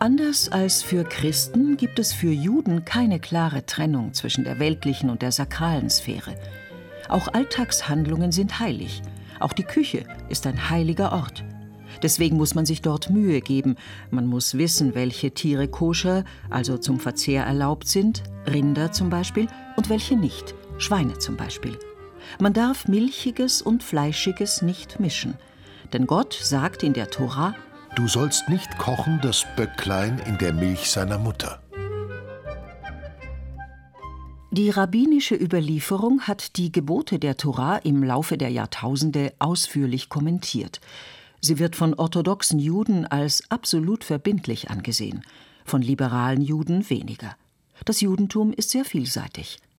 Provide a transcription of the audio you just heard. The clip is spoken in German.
Anders als für Christen gibt es für Juden keine klare Trennung zwischen der weltlichen und der sakralen Sphäre. Auch Alltagshandlungen sind heilig. Auch die Küche ist ein heiliger Ort. Deswegen muss man sich dort Mühe geben. Man muss wissen, welche Tiere koscher, also zum Verzehr erlaubt sind, Rinder zum Beispiel, und welche nicht, Schweine zum Beispiel. Man darf Milchiges und Fleischiges nicht mischen. Denn Gott sagt in der Tora: Du sollst nicht kochen das Böcklein in der Milch seiner Mutter. Die rabbinische Überlieferung hat die Gebote der Tora im Laufe der Jahrtausende ausführlich kommentiert. Sie wird von orthodoxen Juden als absolut verbindlich angesehen, von liberalen Juden weniger. Das Judentum ist sehr vielseitig.